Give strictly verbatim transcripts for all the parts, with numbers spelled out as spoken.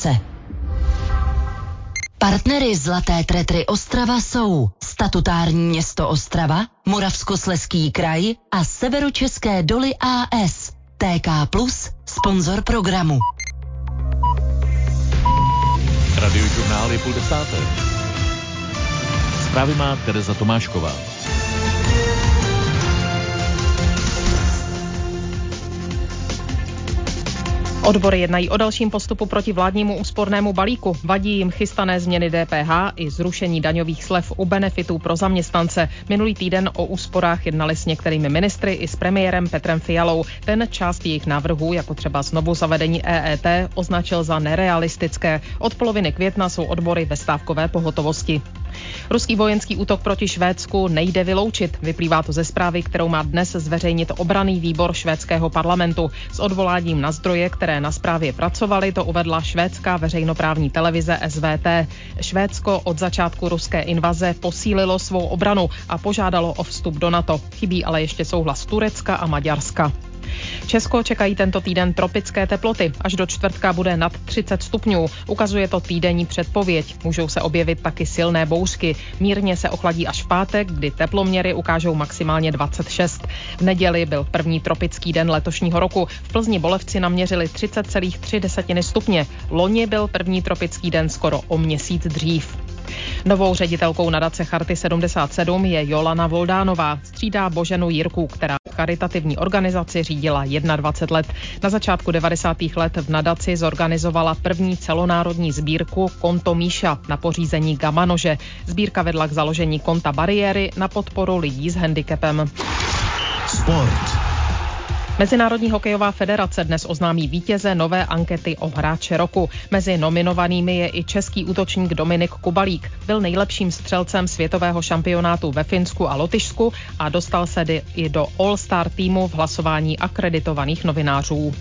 Partnery Zlaté tretry Ostrava jsou statutární město Ostrava, Moravskoslezský kraj a Severočeské doly A S. T K plus, sponzor programu. Radiožurnál je půl desáté. Zprávy má Tereza Tomášková. Odbory jednají o dalším postupu proti vládnímu úspornému balíku. Vadí jim chystané změny D P H i zrušení daňových slev u benefitů pro zaměstnance. Minulý týden o úsporách jednali s některými ministry i s premiérem Petrem Fialou. Ten část jejich návrhů, jako třeba znovu zavedení E E T, označil za nerealistické. Od poloviny května jsou odbory ve stávkové pohotovosti. Ruský vojenský útok proti Švédsku nejde vyloučit. Vyplývá to ze zprávy, kterou má dnes zveřejnit obranný výbor švédského parlamentu. S odvoláním na zdroje, které na zprávě pracovaly, to uvedla švédská veřejnoprávní televize S V T. Švédsko od začátku ruské invaze posílilo svou obranu a požádalo o vstup do NATO. Chybí ale ještě souhlas Turecka a Maďarska. Česko čekají tento týden tropické teploty. Až do čtvrtka bude nad třicet stupňů. Ukazuje to týdenní předpověď. Můžou se objevit taky silné bouřky. Mírně se ochladí až v pátek, kdy teploměry ukážou maximálně dvacet šest. V neděli byl první tropický den letošního roku. V Plzni Bolevci naměřili třicet celá tři stupně. Loni byl první tropický den skoro o měsíc dřív. Novou ředitelkou nadace Charty sedmdesát sedm je Jolana Voldánová. Střídá Boženu Jirku, která charitativní organizaci řídila dvacet jedna let. Na začátku devadesátých let v nadaci zorganizovala první celonárodní sbírku Konto Míša na pořízení gamanože. Sbírka vedla k založení konta Bariéry na podporu lidí s handicapem. Sport. Mezinárodní hokejová federace dnes oznámí vítěze nové ankety o hráče roku. Mezi nominovanými je i český útočník Dominik Kubalík. Byl nejlepším střelcem světového šampionátu ve Finsku a Lotyšsku a dostal se i do All-Star týmu v hlasování akreditovaných novinářů.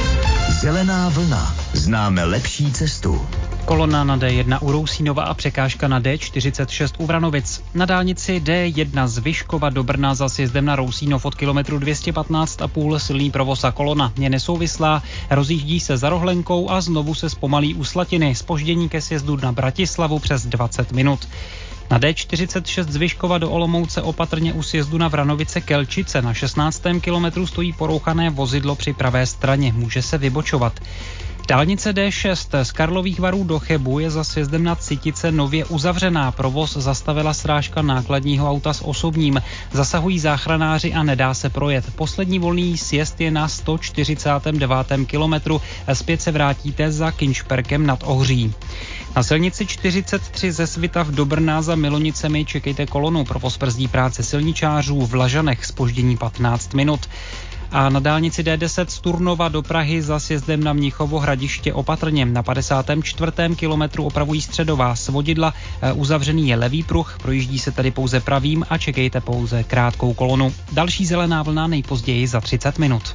Zelená vlna. Známe lepší cestu. Kolona na D jedna u Rousínova a překážka na D čtyřicet šest u Vranovic. Na dálnici D jedna z Vyškova do Brna za sjezdem na Rousínov od kilometru dvě stě patnáct a půl silný provoz a kolona je nesouvislá, rozjíždí se za Rohlenkou a znovu se zpomalí u Slatiny. Zpoždění ke sjezdu na Bratislavu přes dvacet minut. Na D čtyřicet šest z Vyškova do Olomouce opatrně u sjezdu na Vranovice Kelčice na šestnáctém kilometru stojí porouchané vozidlo při pravé straně, může se vybočovat. Dálnice D šest z Karlových Varů do Chebu je za sjezdem na Citice nově uzavřená. Provoz zastavila srážka nákladního auta s osobním. Zasahují záchranáři a nedá se projet. Poslední volný sjezd je na sto čtyřicátém devátém kilometru. Zpět se vrátíte za Kinšperkem nad Ohří. Na silnici čtyřicet tři ze Svitav do Brna za Milonicemi čekejte kolonu. Provoz brzdí práce silničářů v Lažanech, zpoždění patnáct minut. A na dálnici D deset z Turnova do Prahy za sjezdem na Mnichovo Hradiště opatrně. Na padesátém čtvrtém kilometru opravují středová svodidla. Uzavřený je levý pruh, projíždí se tady pouze pravým a čekejte pouze krátkou kolonu. Další zelená vlna nejpozději za třicet minut.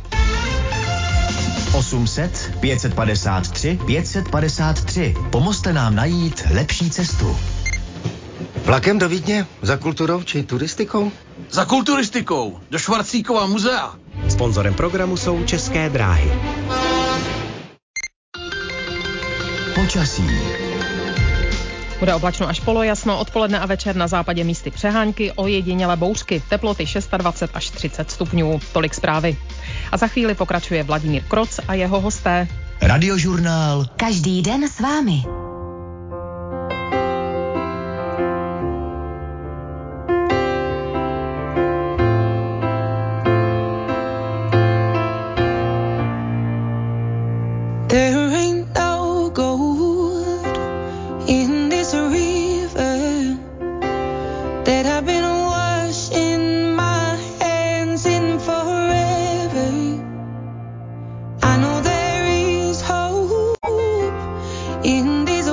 osm set, pět set padesát tři, pět set padesát tři. Pomozte nám najít lepší cestu. Vlakem do Vídně? Za kulturou či turistikou? Za kulturistikou! Do Švarcíkova muzea! Sponzorem programu jsou České dráhy. Počasí. Bude oblačno až polojasno, odpoledne a večer na západě místy přehánky, ojedinělé bouřky, teploty dvacet šest až třicet stupňů. Tolik zprávy. A za chvíli pokračuje Vladimír Kroc a jeho hosté. Radiožurnál. Každý den s vámi. In this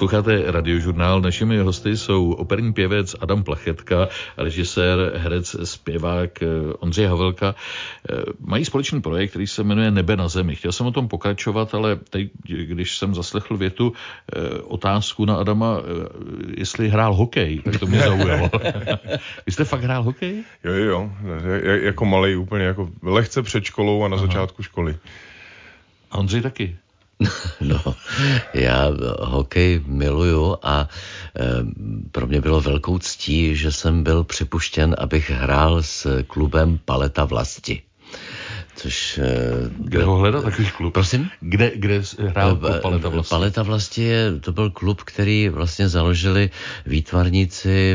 Posloucháte Radiožurnál. Našimi hosty jsou operní pěvec Adam Plachetka, režisér, herec, zpěvák Ondřej Havelka. Mají společný projekt, který se jmenuje Nebe na zemi. Chtěl jsem o tom pokračovat, ale teď, když jsem zaslechl větu, otázku na Adama, jestli hrál hokej, tak to mě zaujalo. Vy jste fakt hrál hokej? Jo, jo, jako malej úplně, jako lehce před školou a na Aha. začátku školy. A Ondřej taky? No, já hokej miluju a e, pro mě bylo velkou ctí, že jsem byl připuštěn, abych hrál s klubem Paleta Vlasti. Což, kde ho hledat takový klub? Prosím? Kde, kde hrál Paleta Vlasti? Paleta Vlasti je, to byl klub, který vlastně založili výtvarníci,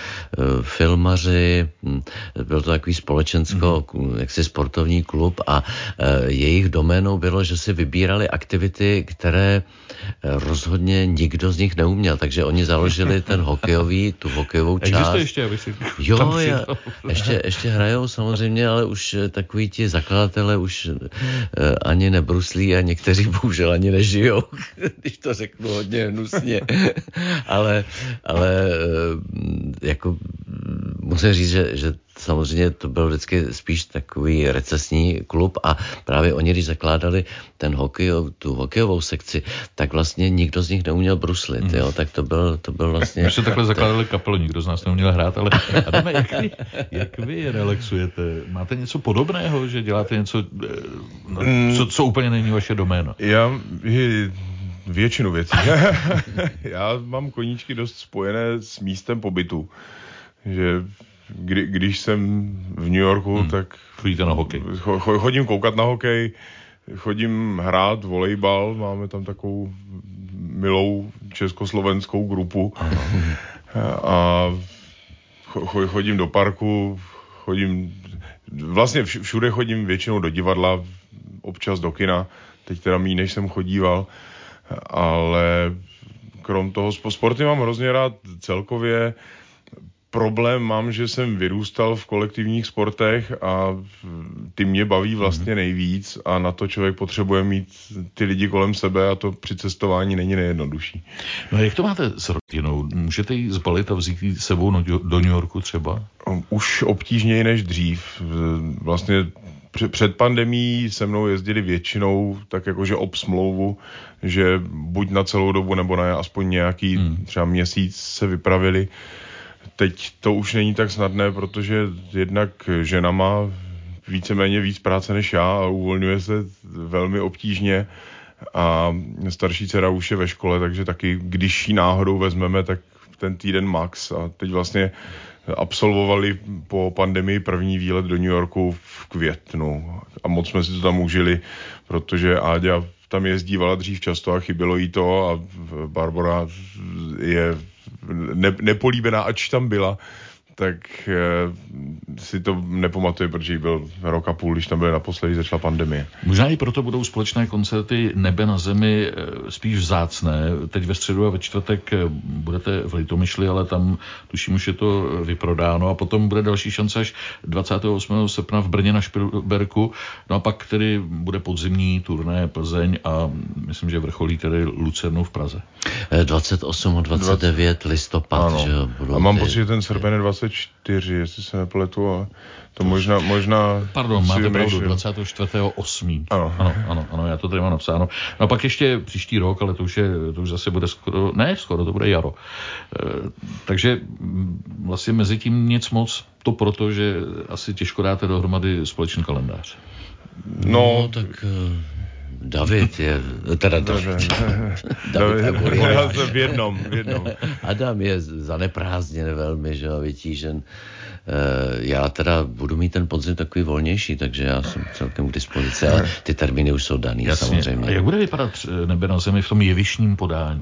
filmaři, byl to takový společensko, mm. jaksi sportovní klub a jejich doménou bylo, že si vybírali aktivity, které rozhodně nikdo z nich neuměl, takže oni založili ten hokejový, tu hokejovou část. Existuje ještě, aby si Jo, já, ještě, ještě hrajou samozřejmě, ale už takový ti zakladatelé už uh, ani nebruslí a někteří bohužel ani nežijou, když to řeknu hodně hnusně. ale ale uh, jako musím říct, že, že samozřejmě to byl vždycky spíš takový recesní klub a právě oni, když zakládali ten hokej, tu hokejovou sekci, tak vlastně nikdo z nich neuměl bruslit, mm. jo, tak to byl, to byl vlastně... Když se takhle zakládali kapelu, nikdo z nás neuměl hrát, ale Adame, jak vy, jak vy relaxujete? Máte něco podobného, že děláte něco, no, co, co úplně není vaše doména? Já většinu věcí. Já mám koníčky dost spojené s místem pobytu, že Kdy, když jsem v New Yorku, hmm. tak chodíte na hokej. Cho, chodím koukat na hokej, chodím hrát volejbal, máme tam takovou milou československou grupu. Aha. A cho, chodím do parku, chodím, vlastně všude chodím většinou do divadla, občas do kina, teď teda méně, než jsem chodíval, ale krom toho sporty mám hrozně rád celkově. Problém mám, že jsem vyrůstal v kolektivních sportech a ty mě baví vlastně nejvíc a na to člověk potřebuje mít ty lidi kolem sebe a to při cestování není nejjednodušší. No a jak to máte s rodinou? Můžete ji zbalit a vzít ji sebou do New Yorku třeba? Už obtížněji než dřív. Vlastně před pandemií se mnou jezdili většinou tak jakože ob smlouvu, že buď na celou dobu nebo na aspoň nějaký hmm. třeba měsíc se vypravili. Teď to už není tak snadné, protože jednak žena má víceméně víc práce než já a uvolňuje se velmi obtížně a starší dcera už je ve škole, takže taky, když ji náhodou vezmeme, tak ten týden max a teď vlastně absolvovali po pandemii první výlet do New Yorku v květnu a moc jsme si to tam užili, protože Áďa tam jezdívala dřív často a chybělo jí to a Barbora je ne, nepolíbená, ač tam byla, tak e, si to nepamatuje, protože jí byl rok a půl, když tam byly naposledy, začala pandemie. Možná i proto budou společné koncerty Nebe na zemi spíš vzácné. Teď ve středu a ve čtvrtek budete v Litomyšli, ale tam tuším už je to vyprodáno a potom bude další šance až dvacátého osmého srpna v Brně na Špilberku. No a pak tedy bude podzimní turné Plzeň a myslím, že vrcholí tedy Lucernu v Praze. dvacet osm a dvacet devět listopad, ano. Že budou a mám ty... pocit, že ten srpen je dvacet čtyři, jestli se nepletu, a to možná... možná Pardon, máte pravdu, dvacátého čtvrtého osmého Ano. Ano, ano, ano, já to tady mám napsáno. No a pak ještě příští rok, ale to už, je, to už zase bude skoro, ne skoro, to bude jaro. E, takže vlastně mezi tím nic moc, to proto, že asi těžko dáte dohromady společný kalendář. No, no tak... David je, teda David, David, David já jsem v jednom, v jednom. Adam je zaneprázdněn velmi, že jo, vytížen. Já teda budu mít ten podzim takový volnější, takže já jsem celkem k dispozici, ale ty termíny už jsou daný. Jasně. Samozřejmě. A jak bude vypadat Nebe na zemi v tom jevištním podání?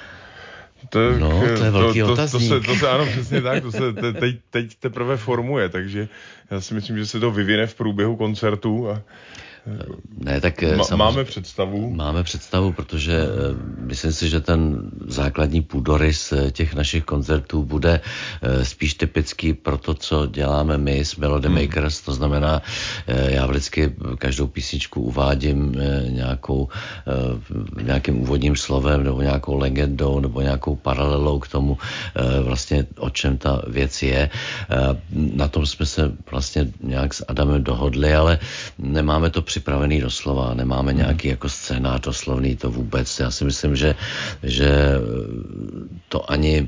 To, no, to je velký to, to, otazník. To se, to se, ano, přesně tak, to se te, teď, teď teprve formuje, takže já si myslím, že se to vyvine v průběhu koncertu. A... Ne, tak Ma, máme představu? Máme představu, protože myslím si, že ten základní půdorys těch našich koncertů bude spíš typický pro to, co děláme my s Melody Makers, hmm. to znamená, já vždycky každou písničku uvádím nějakou, nějakým úvodním slovem nebo nějakou legendou nebo nějakou paralelou k tomu vlastně, o čem ta věc je. Na tom jsme se vlastně nějak s Adamem dohodli, ale nemáme to připravený doslova, nemáme nějaký jako scénář doslovný, to vůbec. Já si myslím, že, že to ani,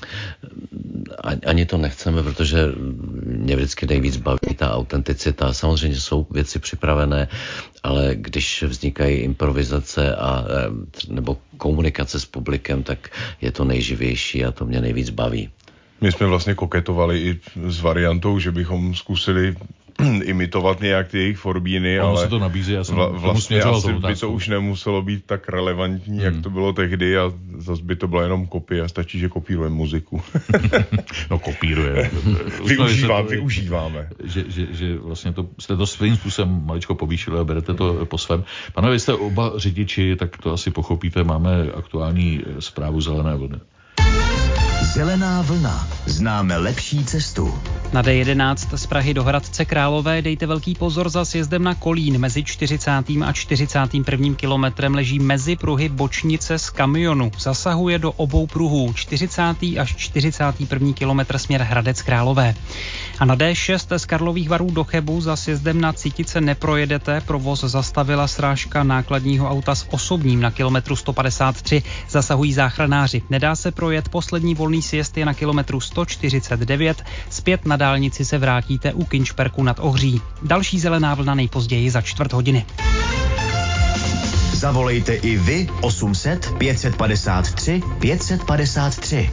ani to nechceme, protože mě vždycky nejvíc baví ta autenticita. Samozřejmě jsou věci připravené, ale když vznikají improvizace a, nebo komunikace s publikem, tak je to nejživější a to mě nejvíc baví. My jsme vlastně koketovali i s variantou, že bychom zkusili imitovat nějak ty jejich forbíny, ono ale se to nabízí, já jsem vla, vlastně asi by to už nemuselo být tak relevantní, hmm. jak to bylo tehdy a zase by to byla jenom kopie, stačí, že kopírujeme muziku. No kopíruje. Využívá, využíváme. Že, že, že vlastně to, jste to svým způsobem maličko povýšili a berete to po svém. Pánové, vy jste oba řidiči, tak to asi pochopíte, máme aktuální zprávu Zelené vlny. Zelená vlna. Známe lepší cestu. Na D jedenáct z Prahy do Hradce Králové dejte velký pozor za sjezdem na Kolín. Mezi čtyřicátým a čtyřicátým prvním kilometrem leží mezi pruhy bočnice z kamionu. Zasahuje do obou pruhů. čtyřicátý až čtyřicátý první kilometr směr Hradec Králové. A na D šest z Karlových Varů do Chebu za sjezdem na Citice neprojedete. Provoz zastavila srážka nákladního auta s osobním na kilometru sto padesát tři. Zasahují záchranáři. Nedá se projet, poslední volný sjezd je na kilometru sto čtyřicet devět. Zpět na dálnici se vrátíte u Kinšperku nad Ohří. Další zelená vlna nejpozději za čtvrt hodiny. Zavolejte i vy osm set pět padesát tři pět padesát tři.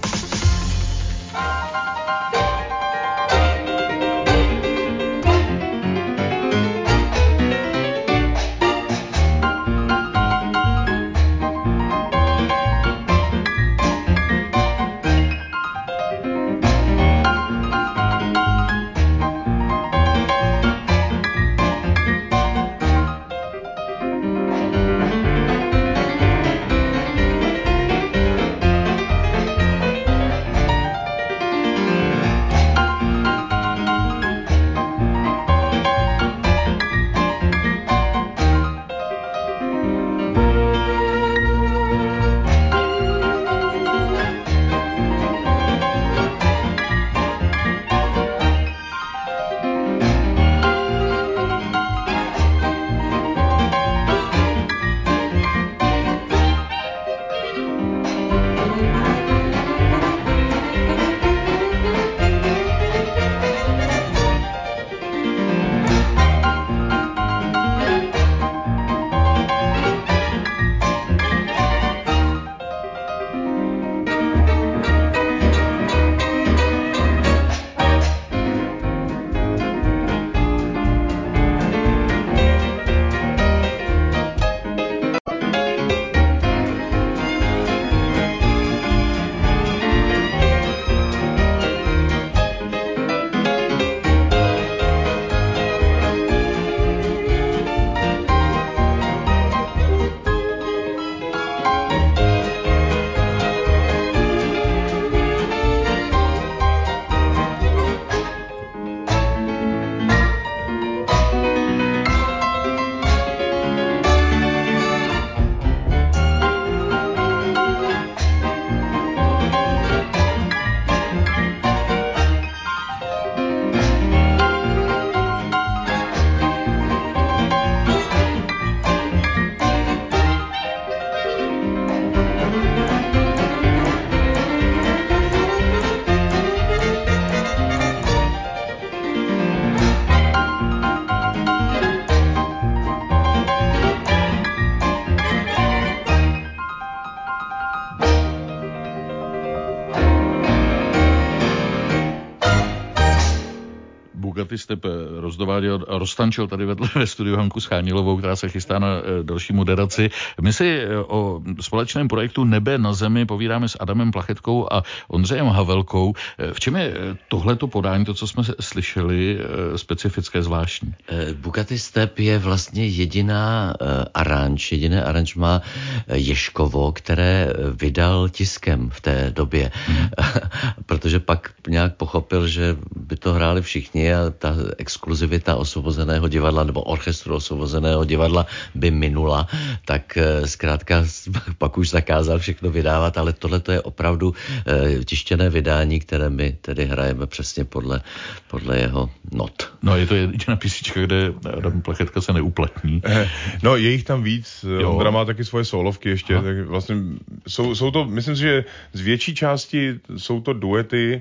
Bucathy Step rozdováděl a roztančil tady vedle ve studiu Hanku Schánilovou, která se chystá na další moderaci. My si o společném projektu Nebe na zemi povídáme s Adamem Plachetkou a Ondřejem Havelkou. V čem je tohleto podání, to, co jsme slyšeli, specifické, zvláštní? Bucathy Step je vlastně jediná aranž, jediné aranžma Ježkovo, které vydal tiskem v té době. Hmm. Protože pak nějak pochopil, že by to hráli všichni a ta exkluzivita Osvobozeného divadla nebo orchestru Osvobozeného divadla by minula, tak zkrátka pak už zakázal všechno vydávat, ale tohle to je opravdu tištěné vydání, které my tedy hrajeme přesně podle, podle jeho not. No je to jediná písnička, kde Adam Plachetka se neuplatní. No je jich tam víc, jo. Ondra má taky svoje solovky ještě, Aha. tak vlastně jsou, jsou to, myslím si, že z větší části jsou to duety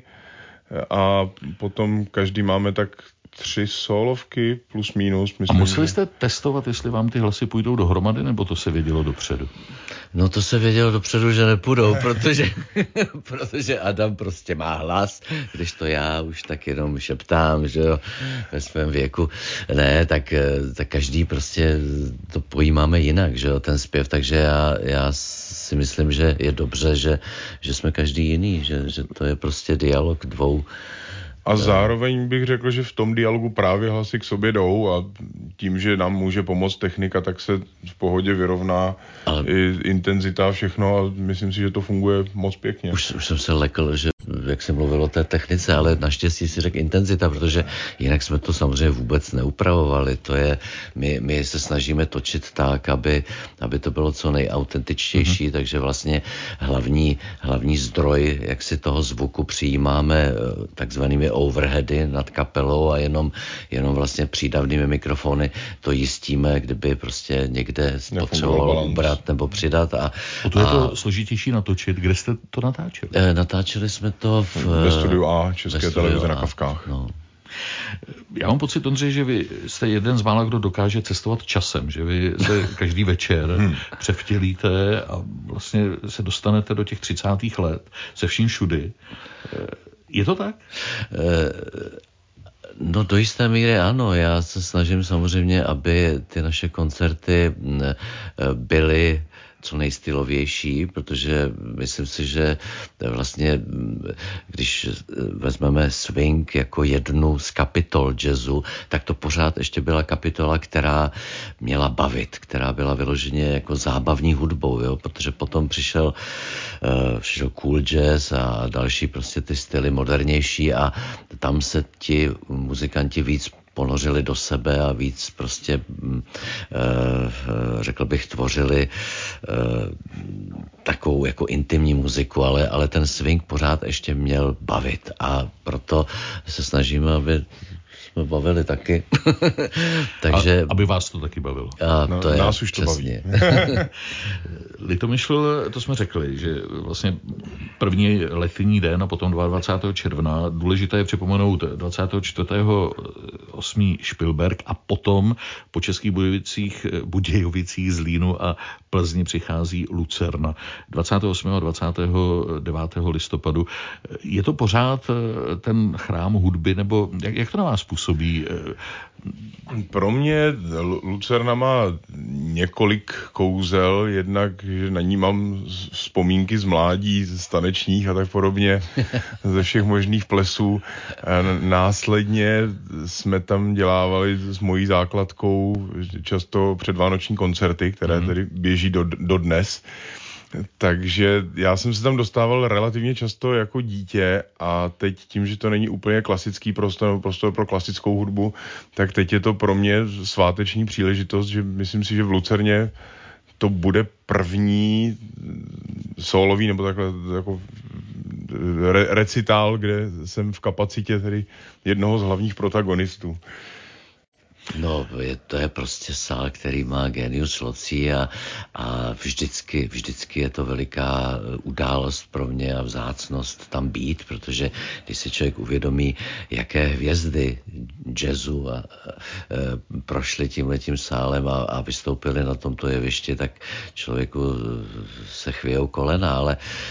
a potom každý máme tak tři solovky plus minus. Myslím, a museli jste testovat, jestli vám ty hlasy půjdou dohromady, nebo to se vědělo dopředu? No to se vědělo dopředu, že nepůjdou, protože, protože Adam prostě má hlas, když to já už tak jenom šeptám, že jo, ve svém věku. Ne, tak, tak každý prostě to pojímáme jinak, že jo, ten zpěv, takže já, já si myslím, že je dobře, že, že jsme každý jiný, že, že to je prostě dialog dvou. A zároveň bych řekl, že v tom dialogu právě hlasy k sobě jdou a tím, že nám může pomoct technika, tak se v pohodě vyrovná ale... i intenzita a všechno a myslím si, že to funguje moc pěkně. Už, už jsem se lekl, že jak jsem mluvil o té technice, ale naštěstí si řekl intenzita, protože jinak jsme to samozřejmě vůbec neupravovali. To je, my, my se snažíme točit tak, aby, aby to bylo co nejautentičtější, mm-hmm. takže vlastně hlavní, hlavní zdroj, jak si toho zvuku přijímáme takzvanými overheady nad kapelou a jenom, jenom vlastně přídavnými mikrofony to jistíme, kdyby prostě někde potřeboval ubrat nebo přidat. A, o to je to a, složitější natočit. Kde jste to natáčeli? E, natáčeli jsme to v... Ve studiu A České televize na Kavkách. No. Já mám pocit, Ondřej, že vy jste jeden z mála, kdo dokáže cestovat časem, že vy se každý večer hmm. převtělíte a vlastně se dostanete do těch třicátých let se vším všudy. Je to tak? No do jisté míry ano. Já se snažím samozřejmě, aby ty naše koncerty byly co nejstylovější, protože myslím si, že vlastně, když vezmeme swing jako jednu z kapitol jazzu, tak to pořád ještě byla kapitola, která měla bavit, která byla vyloženě jako zábavní hudbou, jo? Protože potom přišel, uh, přišel cool jazz a další prostě ty styly modernější a tam se ti muzikanti víc ponořili do sebe a víc prostě, řekl bych, tvořili takovou jako intimní muziku, ale, ale ten swing pořád ještě měl bavit a proto se snažíme, aby jsme bavili taky. Takže... A, aby vás to taky bavilo. A to no, je nás už přesně. to baví. Litomyšl, to jsme řekli, že vlastně první letní den a potom dvacátého druhého června, důležité je připomenout dvacátého čtvrtého osmého Špilberk a potom po Českých Budějovicích, Budějovicích, Zlínu a Plzni přichází Lucerna. dvacátého osmého a dvacátého devátého listopadu. Je to pořád ten chrám hudby, nebo jak, jak to na vás působí? Pro mě Lucerna má několik kouzel, jednak, že na ní mám vzpomínky z mládí, z tanečních a tak podobně, ze všech možných plesů. Následně jsme tam dělávali s mojí základkou často předvánoční koncerty, které mm. tedy běží do, do dnes. Takže já jsem se tam dostával relativně často jako dítě a teď tím, že to není úplně klasický prostor, prostor pro klasickou hudbu, tak teď je to pro mě sváteční příležitost, že myslím si, že v Lucerně to bude první sólový nebo takhle jako re, recitál, kde jsem v kapacitě tedy jednoho z hlavních protagonistů. No, je, to je prostě sál, který má genius loci a, a vždycky, vždycky je to veliká událost pro mě a vzácnost tam být, protože když si člověk uvědomí, jaké hvězdy jazzu a, a, a, prošly tímhletím sálem a, a vystoupili na tomto jevišti, tak člověku se chvějou kolena, ale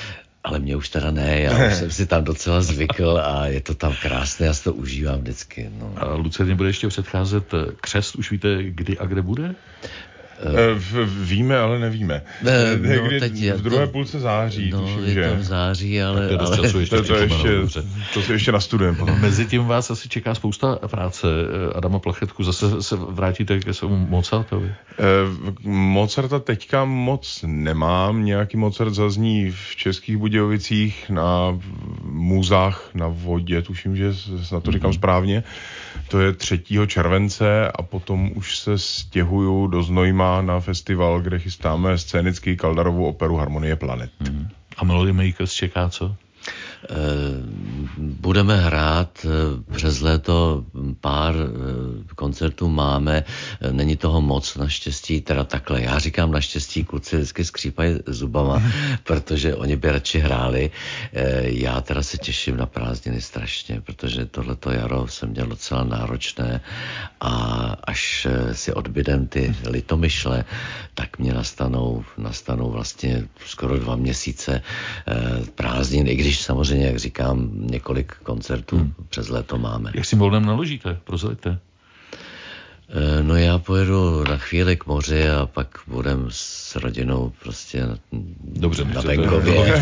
Ale mě už teda ne, já už jsem si tam docela zvykl a je to tam krásné, já si to užívám vždycky. No. A Lucerně bude ještě předcházet křest, už víte, kdy a kde bude? V, víme, ale nevíme. Ne, no, teď v druhé to, půlce září, no, tuším, je že. to v září, ale... To, ale... času ještě to, to, ještě, to si ještě nastudujeme. Mezitím vás asi čeká spousta práce. Adama Plachetku, zase se vrátíte ke svému Mozartovi? Mozarta teďka moc nemám. Nějaký Mozart zazní v Českých Budějovicích na Můzách na vodě, tuším, že snad to říkám mm-hmm. správně. To je třetího července a potom už se stěhuju do Znojma na festival, kde chystáme scénický Kaldarovu operu Harmonie planet. Hmm. A Melody Makers čeká co? Budeme hrát přes léto, pár koncertů máme, není toho moc naštěstí, teda takhle, já říkám naštěstí, kluci vždycky skřípají zubama, protože oni by radši hráli, já teda se těším na prázdniny strašně, protože tohleto jaro jsem měl docela náročné a až si odbydem ty litomyšle, tak mě nastanou, nastanou vlastně skoro dva měsíce prázdnin, i když samozřejmě, jak říkám, několik koncertů hmm. přes léto máme. Jak si Moldem naložíte? Prozraďte. No já pojedu na chvíli k moři a pak budem s rodinou prostě na, Dobře, na venkově.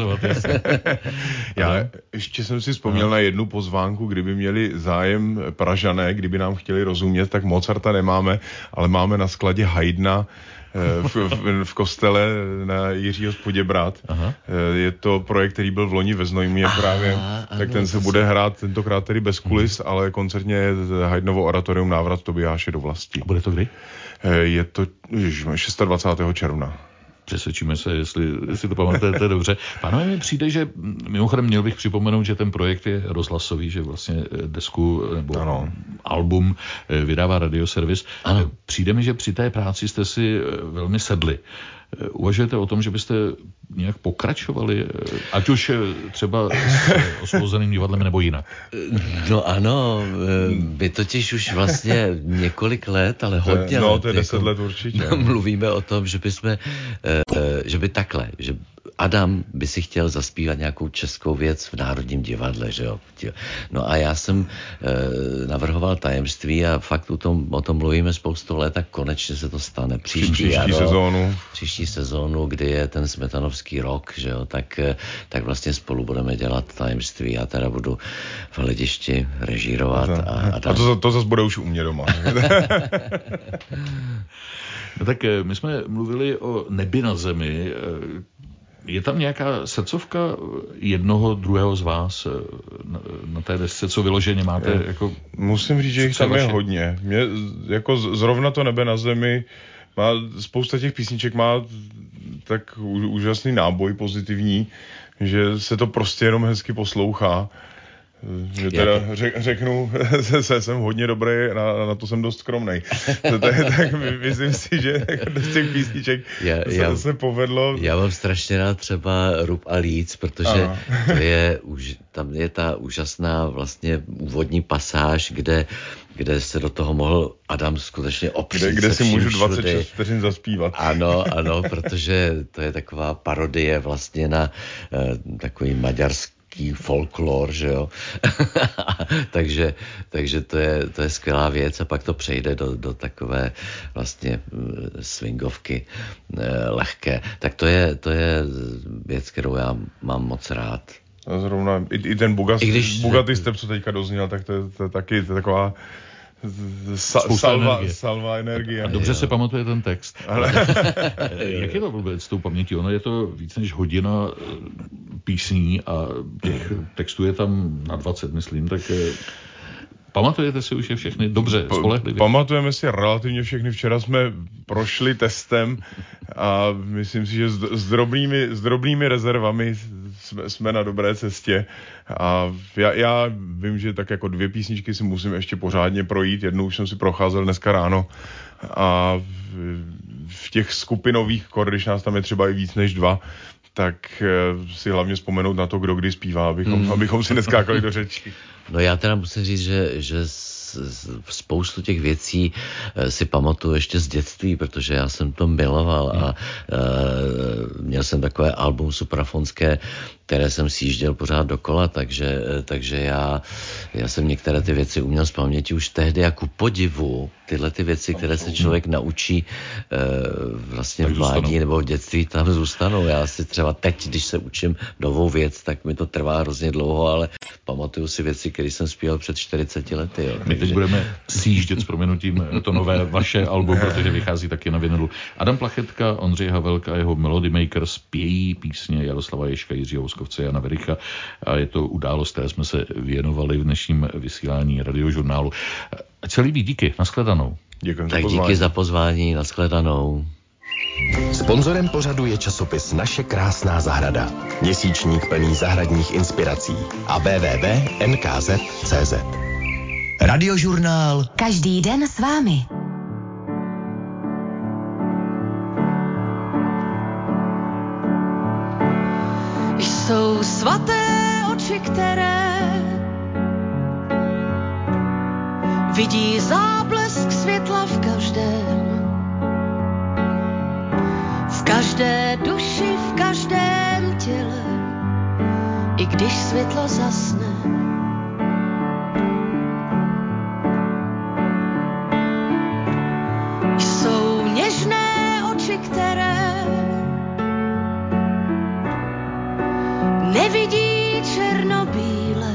Já ještě jsem si vzpomněl na jednu pozvánku, kdyby měli zájem Pražané, kdyby nám chtěli rozumět, tak Mozarta nemáme, ale máme na skladě Haydna v, v, v kostele na Jiřího z Poděbrad. Aha. Je to projekt, který byl v loni ve Znojmě právě, aha, tak ten se bude hrát tentokrát tedy bez kulis, hmm. ale koncertně je Haydnovo oratorium Návrat Tobiáše do vlasti. A bude to kdy? Je to dvacátého šestého června. Přesvědčíme se, jestli, jestli to pamatujete dobře. Pánové, mi přijde, že mimochodem měl bych připomenout, že ten projekt je rozhlasový, že vlastně desku nebo ano. album vydává Radioservis. Ano. Přijde mi, že při té práci jste si velmi sedli. Uvažujete o tom, že byste nějak pokračovali, ať už třeba s Osvobozeným divadlem nebo jinak? No ano, my totiž už vlastně několik let, ale hodně no, let. to je deset jako, let určitě. Mluvíme o tom, že bychom, že by takhle, že Adam by si chtěl zaspívat nějakou českou věc v Národním divadle, že jo. No a já jsem e, navrhoval Tajemství a fakt o tom, o tom mluvíme spoustu let a konečně se to stane. Příští, příští jaro, sezónu. Příští sezónu, kdy je ten smetanovský rok, že jo, tak, tak vlastně spolu budeme dělat Tajemství. Já teda budu v hledišti režírovat. A, a, a to, to zase bude už u mě doma. No tak my jsme mluvili o Nebi na zemi. Je tam nějaká srdcovka jednoho, druhého z vás na, na té desce, co vyloženě máte? Je, jako musím říct, že jich tam je hodně. Mě, jako zrovna to Nebe na zemi má, spousta těch písniček má tak úžasný náboj pozitivní, že se to prostě jenom hezky poslouchá. Že teda řek, řeknu, se, jsem hodně dobrý, na, na to jsem dost skromnej. To, tak, tak myslím si, že z těch písniček já, se, já, se povedlo. Já mám strašně rád třeba Rub a Líc, protože Aha. to je, už, tam je ta úžasná vlastně úvodní pasáž, kde, kde se do toho mohl Adam skutečně opřít. Kde, kde si můžu dvacet šest vteřin zaspívat. Ano, ano, protože to je taková parodie vlastně na uh, takový maďarský folklor, že jo. takže takže to, je, to je skvělá věc a pak to přejde do, do takové vlastně swingovky eh, lehké. Tak to je, to je věc, kterou já mám moc rád. A zrovna i, i ten Bugas, I když, Bugatti step, co teďka dozněl, tak to je, to je taky to je taková Sa, salva, energie. salva energie. A dobře se pamatuje ten text. Ale jak je to vůbec s tou pamětí? Ono je to víc než hodina písní a těch textů je tam na dvacet, myslím, tak pamatujete si už je všechny dobře, spolehlivě? Pamatujeme si relativně všechny. Včera jsme prošli testem a myslím si, že s, s, drobnými, s drobnými rezervami jsme, jsme na dobré cestě. A já, já vím, že tak jako dvě písničky si musím ještě pořádně projít. Jednu už jsem si procházel dneska ráno. A v, v těch skupinových kor, když nás tam je třeba i víc než dva, tak si hlavně vzpomenout na to, kdo kdy zpívá, abychom, mm. abychom si neskákali do řeči. No já teda musím říct, že, že spoustu těch věcí si pamatuju ještě z dětství, protože já jsem to miloval a měl jsem takové album suprafonské, které jsem sjížděl pořád dokola, takže, takže já, já jsem některé ty věci uměl z paměti už tehdy a ku podivu tyhle ty věci, které se člověk naučí vlastně v mládí nebo v dětství, tam zůstanou. Já si třeba teď, když se učím novou věc, tak mi to trvá hrozně dlouho, ale pamatuju si věci, které jsem zpíval před čtyřiceti lety. Jo. My takže... teď budeme sjíždět s proměnutím to nové vaše album, protože vychází taky na vinylu. Adam Plachetka, Ondřej Havelka a jeho Melody Makers pějí písně Jaroslava Ježka, Jiřího Voskovce, Jana Vericha a je to událost, které jsme se věnovali v dnešním vysílání Radiožurnálu. Celý díky, nashledanou. Děkujeme tak za díky za pozvání, nashledanou. Sponzorem pořadu je časopis Naše krásná zahrada. Měsíčník plný zahradních inspirací. A w w w tečka n k z tečka c z. Radiožurnál. Každý den s vámi. Jsou svaté oči, které vidí záblesk světla v každém. V každé duši, v každém těle, i když světlo zasne. Jsou něžné oči, které nevidí černobíle.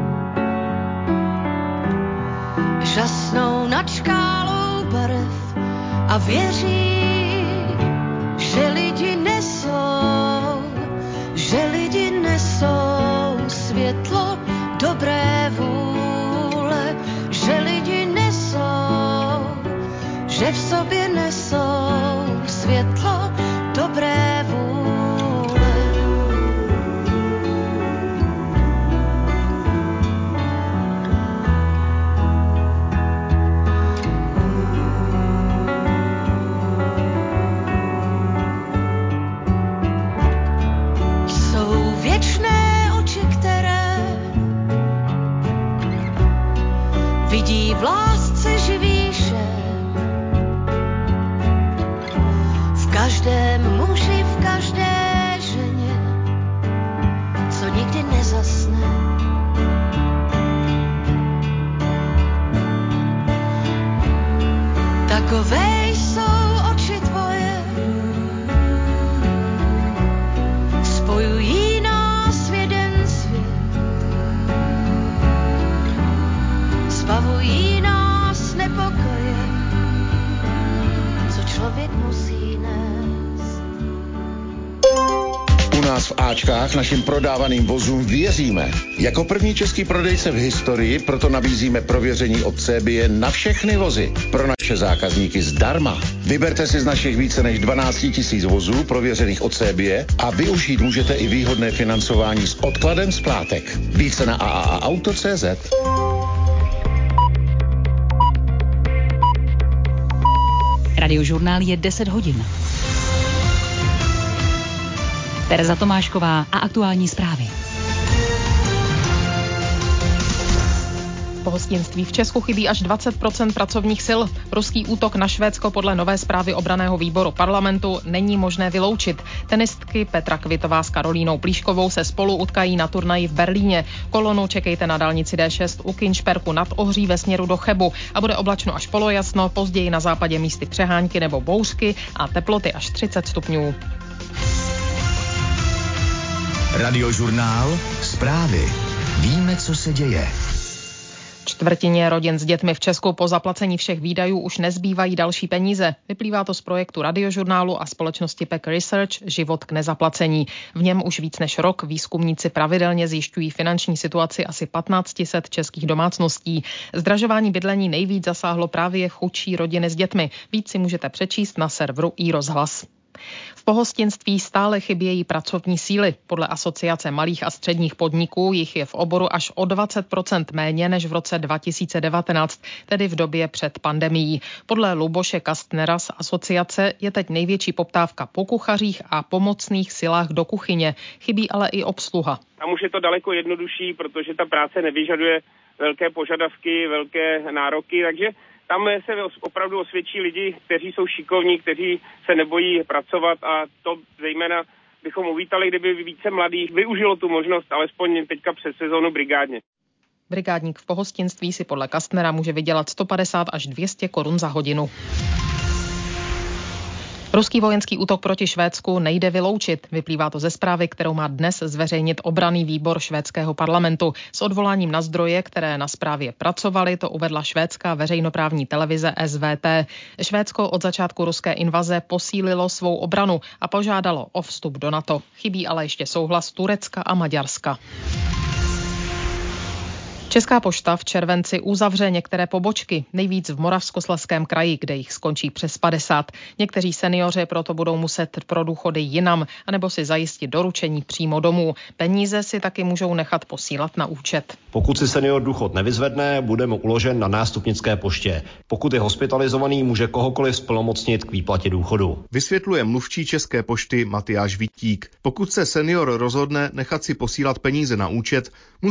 Žasnou nad škálou barev a věří, že lidi nesou, že lidi nesou světlo dobré vůle, že lidi nesou, že v sobě nesou světlo dobré vůle. Vidí v lásce živý šém, v každém muži, v každé ženě, co nikdy nezasne. Takové jsou oči tvoje, spojují nás v jeden svět. Zbavují nás nepokoje, co člověk musí nést. U nás v Ačkách našim prodávaným vozům věříme. Jako první český prodejce v historii proto nabízíme prověření od C B na všechny vozy. Pro naše zákazníky zdarma. Vyberte si z našich více než dvanáct tisíc vozů prověřených od C B a využít můžete i výhodné financování s odkladem splátek. Více na a a a auto tečka cé zet. Radiožurnál je deset hodin. Tereza Tomášková a aktuální zprávy. V pohostinství v Česku chybí až dvacet procent pracovních sil. Ruský útok na Švédsko podle nové zprávy obranného výboru parlamentu není možné vyloučit. Tenistky Petra Kvitová s Karolínou Plíškovou se spolu utkají na turnaji v Berlíně. Kolonu čekejte na dálnici D šest u Kinšperku nad Ohří ve směru do Chebu a bude oblačno až polojasno, později na západě místy přehánky nebo bouřky a teploty až třicet stupňů. Radiožurnál. Zprávy. Víme, co se děje. Čtvrtině rodin s dětmi v Česku po zaplacení všech výdajů už nezbývají další peníze. Vyplývá to z projektu Radiožurnálu a společnosti P E C Research Život k nezaplacení. V něm už víc než rok výzkumníci pravidelně zjišťují finanční situaci asi patnáct set českých domácností. Zdražování bydlení nejvíc zasáhlo právě chudší rodiny s dětmi. Víc si můžete přečíst na serveru iRozhlas. V pohostinství stále chybějí pracovní síly. Podle Asociace malých a středních podniků jich je v oboru až o dvacet procent méně než v roce dva tisíce devatenáct, tedy v době před pandemií. Podle Luboše Kastnera z asociace je teď největší poptávka po kuchařích a pomocných silách do kuchyně. Chybí ale i obsluha. Tam už je to daleko jednodušší, protože ta práce nevyžaduje velké požadavky, velké nároky, takže tam se opravdu osvědčí lidi, kteří jsou šikovní, kteří se nebojí pracovat a to zejména bychom uvítali, kdyby více mladých využilo tu možnost, alespoň teďka přes sezónu brigádně. Brigádník v pohostinství si podle Kastnera může vydělat sto padesát až dvě stě korun za hodinu. Ruský vojenský útok proti Švédsku nejde vyloučit. Vyplývá to ze zprávy, kterou má dnes zveřejnit obranný výbor švédského parlamentu. S odvoláním na zdroje, které na zprávě pracovaly, to uvedla švédská veřejnoprávní televize S V T. Švédsko od začátku ruské invaze posílilo svou obranu a požádalo o vstup do NATO. Chybí ale ještě souhlas Turecka a Maďarska. Česká pošta v červenci uzavře některé pobočky, nejvíc v Moravskoslezském kraji, kde jich skončí přes padesát. Někteří seniori proto budou muset pro důchody jinam, anebo si zajistit doručení přímo domů. Peníze si taky můžou nechat posílat na účet. Pokud si senior důchod nevyzvedne, bude mu uložen na nástupnické poště. Pokud je hospitalizovaný, může kohokoliv zplnomocnit k výplatě důchodu. Vysvětluje mluvčí České pošty Matyáš Vítík. Pokud se senior rozhodne nechat si posílat peníze na účet,